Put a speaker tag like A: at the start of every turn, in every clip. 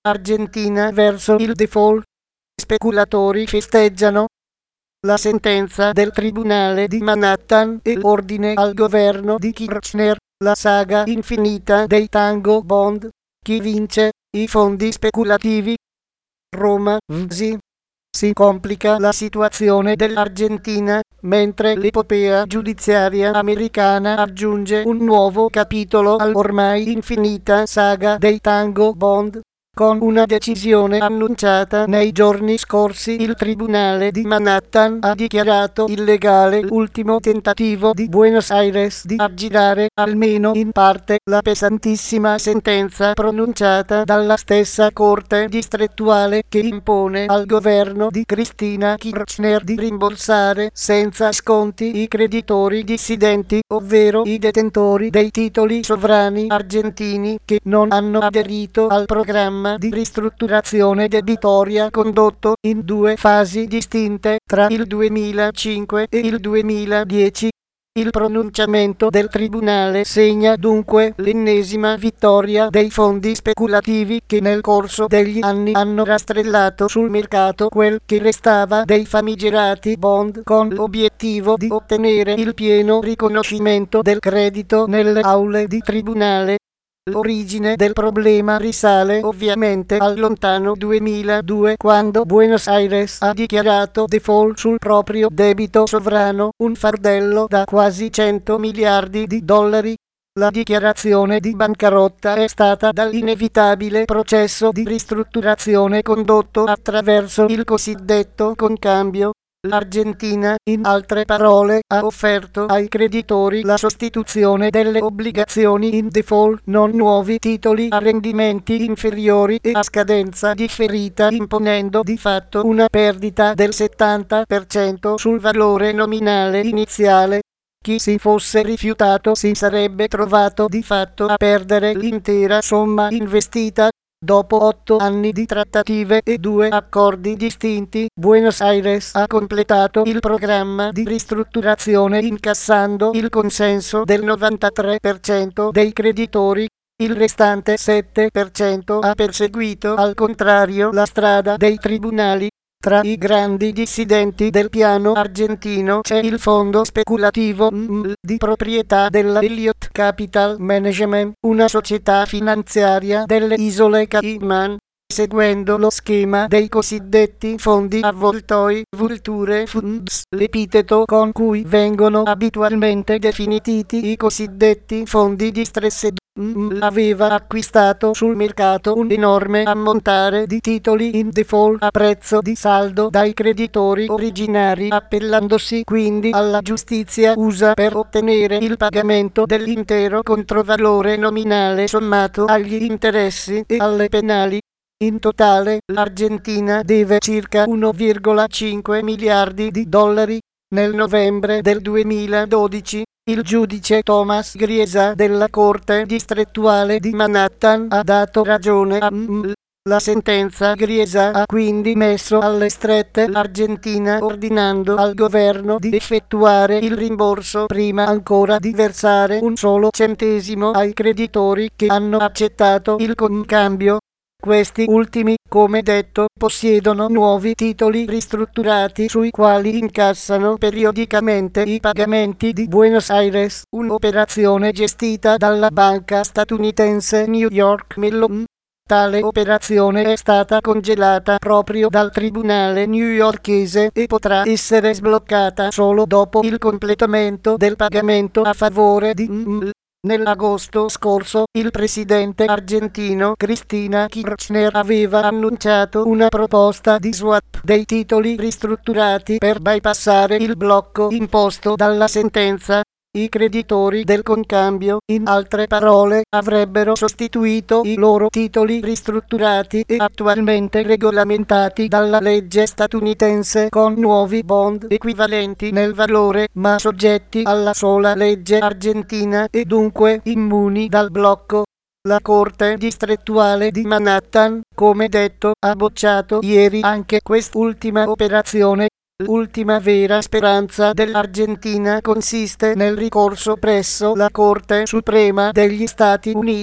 A: Argentina verso il default. Speculatori festeggiano la sentenza del Tribunale di Manhattan e l'ordine al governo di Kirchner, la saga infinita dei tango bond. Chi vince? I fondi speculativi. Roma, VSI. Si complica la situazione dell'Argentina, mentre l'epopea giudiziaria americana aggiunge un nuovo capitolo all'ormai infinita saga dei tango bond. Con una decisione annunciata nei giorni scorsi, il Tribunale di Manhattan ha dichiarato illegale l'ultimo tentativo di Buenos Aires di aggirare, almeno in parte, la pesantissima sentenza pronunciata dalla stessa Corte distrettuale che impone al governo di Cristina Kirchner di rimborsare senza sconti i creditori dissidenti, ovvero i detentori dei titoli sovrani argentini che non hanno aderito al programma di ristrutturazione debitoria condotto in due fasi distinte tra il 2005 e il 2010. Il pronunciamento del tribunale segna dunque l'ennesima vittoria dei fondi speculativi che nel corso degli anni hanno rastrellato sul mercato quel che restava dei famigerati bond, con l'obiettivo di ottenere il pieno riconoscimento del credito nelle aule di tribunale. L'origine del problema risale ovviamente al lontano 2002, quando Buenos Aires ha dichiarato default sul proprio debito sovrano, un fardello da quasi 100 miliardi di dollari. La dichiarazione di bancarotta è stata dall'inevitabile processo di ristrutturazione condotto attraverso il cosiddetto concambio. L'Argentina, in altre parole, ha offerto ai creditori la sostituzione delle obbligazioni in default, non nuovi titoli a rendimenti inferiori e a scadenza differita, imponendo di fatto una perdita del 70% sul valore nominale iniziale. Chi si fosse rifiutato si sarebbe trovato di fatto a perdere l'intera somma investita. Dopo 8 anni di trattative e 2 accordi distinti, Buenos Aires ha completato il programma di ristrutturazione incassando il consenso del 93% dei creditori. Il restante 7% ha perseguito al contrario la strada dei tribunali. Tra i grandi dissidenti del piano argentino c'è il fondo speculativo di proprietà della Elliott Capital Management, una società finanziaria delle isole Cayman. Seguendo lo schema dei cosiddetti fondi avvoltoi, Vulture Funds, l'epiteto con cui vengono abitualmente definiti i cosiddetti fondi distressed, aveva acquistato sul mercato un enorme ammontare di titoli in default a prezzo di saldo dai creditori originari, appellandosi quindi alla giustizia USA per ottenere il pagamento dell'intero controvalore nominale sommato agli interessi e alle penali. In totale, l'Argentina deve circa 1,5 miliardi di dollari. Nel novembre del 2012, il giudice Thomas Griesa della Corte distrettuale di Manhattan ha dato ragione a la sentenza Griesa ha quindi messo alle strette l'Argentina, ordinando al governo di effettuare il rimborso prima ancora di versare un solo centesimo ai creditori che hanno accettato il concambio. Questi ultimi, come detto, possiedono nuovi titoli ristrutturati sui quali incassano periodicamente i pagamenti di Buenos Aires, un'operazione gestita dalla banca statunitense New York Mellon. Tale operazione è stata congelata proprio dal tribunale newyorkese e potrà essere sbloccata solo dopo il completamento del pagamento a favore di Nell'agosto scorso, il presidente argentino Cristina Kirchner aveva annunciato una proposta di swap dei titoli ristrutturati per bypassare il blocco imposto dalla sentenza. I creditori del concambio, in altre parole, avrebbero sostituito i loro titoli ristrutturati e attualmente regolamentati dalla legge statunitense con nuovi bond equivalenti nel valore, ma soggetti alla sola legge argentina e dunque immuni dal blocco. La Corte distrettuale di Manhattan, come detto, ha bocciato ieri anche quest'ultima operazione. L'ultima vera speranza dell'Argentina consiste nel ricorso presso la Corte Suprema degli Stati Uniti.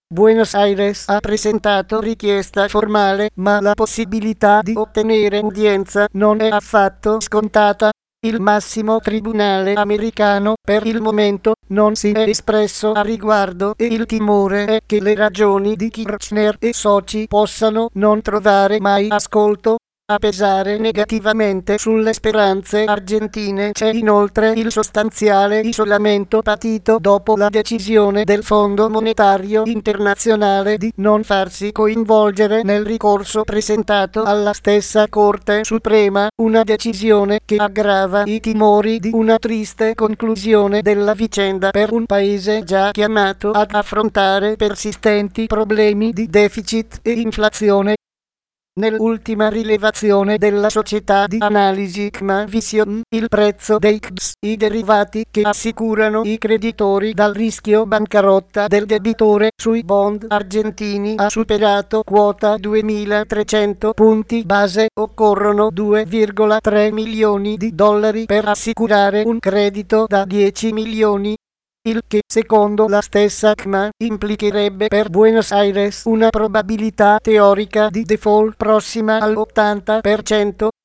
A: Buenos Aires ha presentato richiesta formale, ma la possibilità di ottenere udienza non è affatto scontata. Il massimo tribunale americano per il momento non si è espresso a riguardo e il timore è che le ragioni di Kirchner e soci possano non trovare mai ascolto. A pesare negativamente sulle speranze argentine c'è inoltre il sostanziale isolamento patito dopo la decisione del Fondo Monetario Internazionale di non farsi coinvolgere nel ricorso presentato alla stessa Corte Suprema, una decisione che aggrava i timori di una triste conclusione della vicenda per un paese già chiamato ad affrontare persistenti problemi di deficit e inflazione. Nell'ultima rilevazione della società di analisi CMA Vision, il prezzo dei CDS, i derivati che assicurano i creditori dal rischio bancarotta del debitore sui bond argentini, ha superato quota 2.300 punti base. Occorrono 2,3 milioni di dollari per assicurare un credito da 10 milioni. Il che, secondo la stessa CMA, implicherebbe per Buenos Aires una probabilità teorica di default prossima all'80%.